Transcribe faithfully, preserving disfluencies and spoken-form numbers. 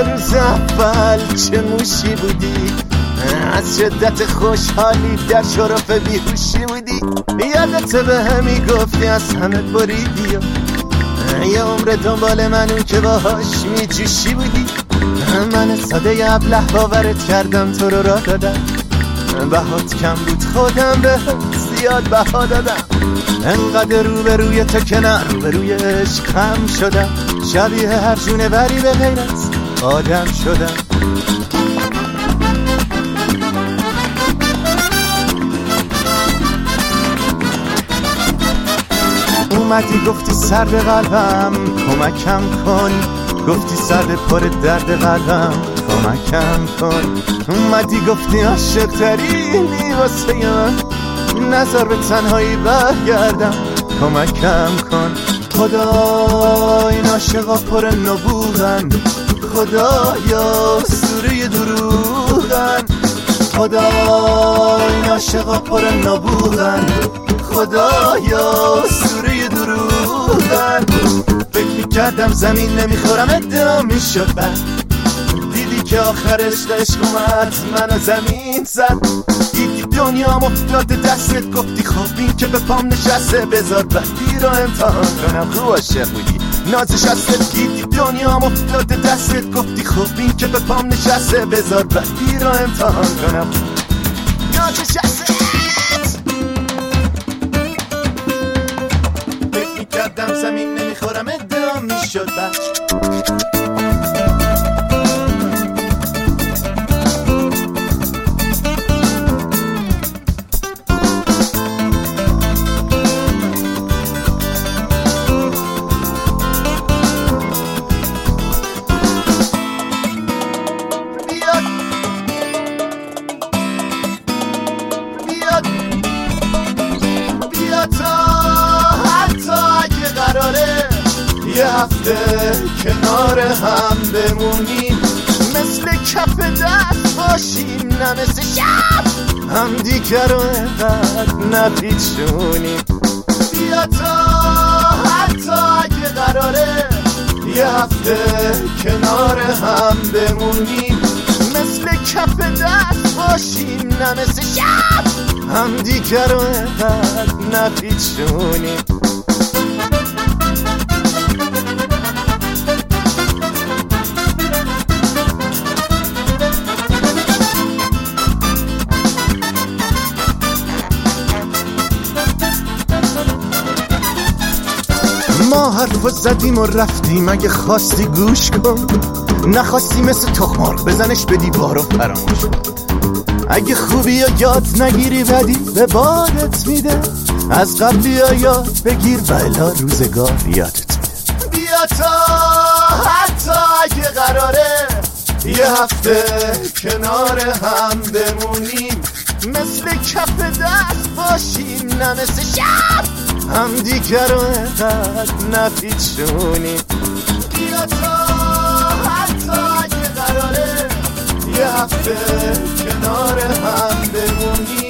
روز اول چه موشی بودی، از شدت خوشحالی در شرف بیهوشی بودی. یادت به همی گفتی از همه بریدی و یه عمر دنبال منو که باهاش میجوشی بودی. من ساده ابله باورت کردم، تو رو راه دادم، بهات کم بود خودم به زیاد بها دادم. انقدر رو به روی تو که نه رو به روی عشقم شدم، شبیه هر جونه بری به غیر از آدم شدم. اومدی گفتی سر به قلبم کمکم کن، گفتی سر به پر درد قلبم کمکم کن. اومدی گفتی عاشق ترینی واسه من، نظر به تنهایی برگردم کمکم کن. خدا این عاشقا پر نبوغن، خدایا سوره دروغن. خدا این عاشقا پر نبوغن، خدایا سوره دروغن. فکر میکردم زمین نمیخورم ادعا میشد، بعد دیدی که آخرش عشق اومد منو زمین زد. دیدی دنیام افتاد دستت، گفتی خب این که به پام نشسته بذار بدی رو امتحان کنم. خوب عاشق بودی نازش هست. دیدی دنیام افتاد دستت، گفتی خب این که به پام نشسته بذار بدی رو امتحان کنم. نازش هست فکر میکردم زمین نمیخورم ادعا میشد بچ. یه هفته کنار هم بمونیم، مثل کف دست باشیم نه مثل شب هم دیگر رو اینقدر نپیچونیم. بیا تا حتی اگه قراره یه هفته کنار هم بمونیم، مثل کف دست باشیم نه مثل شب هم دیگر رو اینقدر نپیچونیم. ما حرف زدیم و رفتیم، اگه خواستی گوش کن، نخواستی مثل تخمار بزنش به دیوار و فراموش کن. اگه خوبی یا یاد نگیری بدی به بادت میده، از قبلی یا یاد بگیر بلا روزگار یادت میده. بیا تا حتی اگه قراره یه هفته کنار هم بمونیم، مثل کف دست باشیم نه مثل شب هم دیگر رو اینقدر نپیچونیم. بیا تا حتی اگه قراره یه هفته کنار هم بمونیم،